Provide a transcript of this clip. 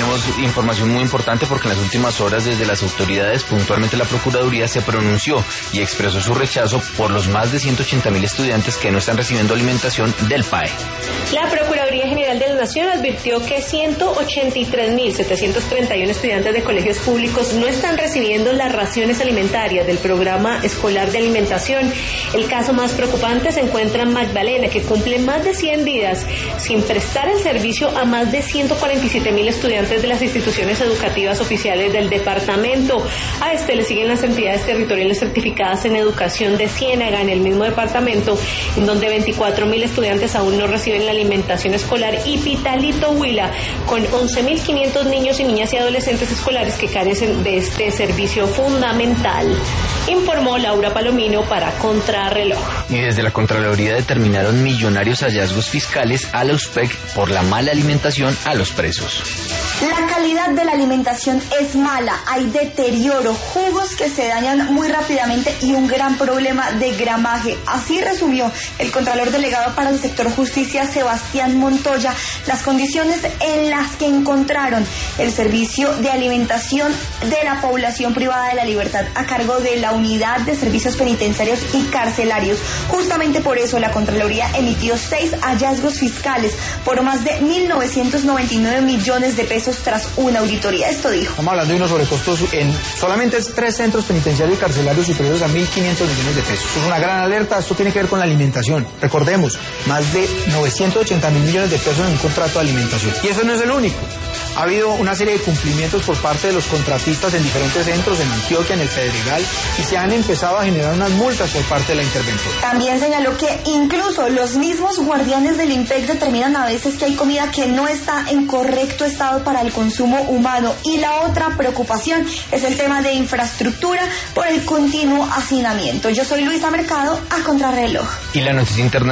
tenemos información muy importante porque en las últimas horas desde las autoridades, puntualmente la Procuraduría, se pronunció y expresó su rechazo por los más de 180.000 estudiantes que no están recibiendo alimentación del PAE. La Procuraduría General de la Nación advirtió que 183.731 estudiantes de colegios públicos no están recibiendo las raciones alimentarias del programa escolar de alimentación. El caso más preocupante se encuentra en Magdalena, que cumple más de 100 días sin prestar el servicio a más de 147.000 estudiantes de las instituciones educativas oficiales del departamento. A este le siguen las entidades territoriales certificadas en educación de Ciénaga, en el mismo departamento, en donde 24.000 estudiantes aún no reciben la alimentación escolar, y Pitalito Huila, con 11.500 niños y niñas y adolescentes escolares que carecen de este servicio fundamental. Informó Laura Palomino para Contrarreloj. Y desde la Contraloría determinaron millonarios hallazgos fiscales a la USPEC por la mala alimentación a los presos. La calidad de la alimentación es mala, hay deterioro, jugos que se dañan muy rápidamente y un gran problema de gramaje. Así resumió el Contralor Delegado para el Sector Justicia, Sebastián Montoya, las condiciones en las que encontraron el servicio de alimentación de la población privada de la libertad a cargo de la Unidad de Servicios Penitenciarios y Carcelarios. Justamente por eso la Contraloría emitió 6 hallazgos fiscales por más de 1.999 millones de pesos tras una auditoría. Esto dijo. Estamos hablando de unos sobrecostos en solamente 3 centros penitenciarios y carcelarios superiores a 1.500 millones de pesos. Es una gran alerta, esto tiene que ver con la alimentación. Recordemos, más de 980.000 millones de pesos en un contrato de alimentación. Y eso no es el único. Ha habido una serie de cumplimientos por parte de los contratistas en diferentes centros, en Antioquia, en el Pedregal, y se han empezado a generar unas multas por parte de la interventora. También señaló que incluso los mismos guardianes del IMPEC determinan a veces que hay comida que no está en correcto estado para el consumo humano. Y la otra preocupación es el tema de infraestructura por el continuo hacinamiento. Yo soy Luisa Mercado, a Contrarreloj. Y la noticia internacional.